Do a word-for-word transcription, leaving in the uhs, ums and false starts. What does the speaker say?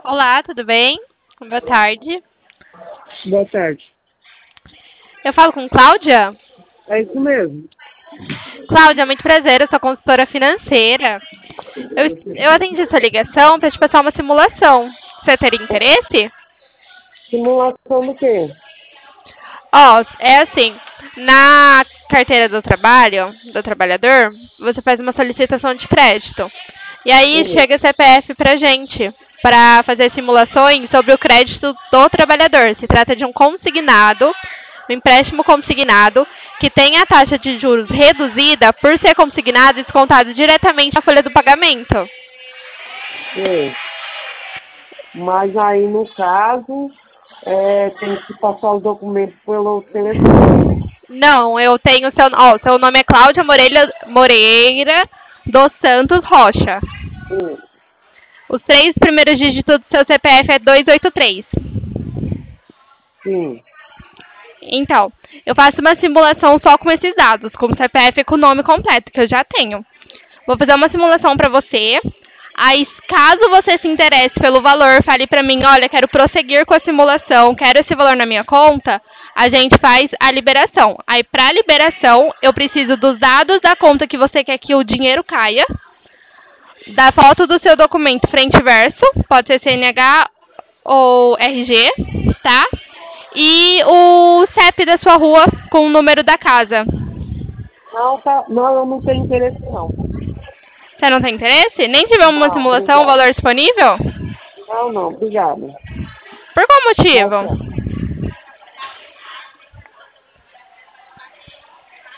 Olá, tudo bem? Boa tarde. Boa tarde. Eu falo com Cláudia? É isso mesmo. Cláudia, muito prazer, eu sou consultora financeira. Eu, eu atendi sua ligação para te passar uma simulação. Você teria interesse? Simulação do quê? Ó, é assim, na carteira do trabalho, do trabalhador, você faz uma solicitação de crédito. E aí Hum, chega C P F pra gente, para fazer simulações sobre o crédito do trabalhador. Se trata de um consignado, um empréstimo consignado, que tem a taxa de juros reduzida por ser consignado e descontado diretamente na folha do pagamento. hum. Mas aí, no caso, é, tem que passar o documento pelo telefone. Não, eu tenho seu, ó, seu nome é Cláudia Moreira, Moreira dos Santos Rocha. Hum, Os três primeiros dígitos do seu C P F é duzentos e oitenta e três. sim. Então, eu faço uma simulação só com esses dados, com o C P F e com o nome completo, que eu já tenho. Vou fazer uma simulação para você. Aí, caso você se interesse pelo valor, fale para mim, olha, quero prosseguir com a simulação, quero esse valor na minha conta, a gente faz a liberação. Aí, para a liberação, eu preciso dos dados da conta que você quer que o dinheiro caia, da foto do seu documento frente e verso, pode ser C N H ou R G, tá? E o C E P da sua rua com o número da casa. Não, tá, não, eu não tenho interesse, não. Você não tem interesse? Nem tiver uma Não, simulação, o obrigado. valor disponível? Não, não, obrigado. Por qual Tchau, motivo? tchau.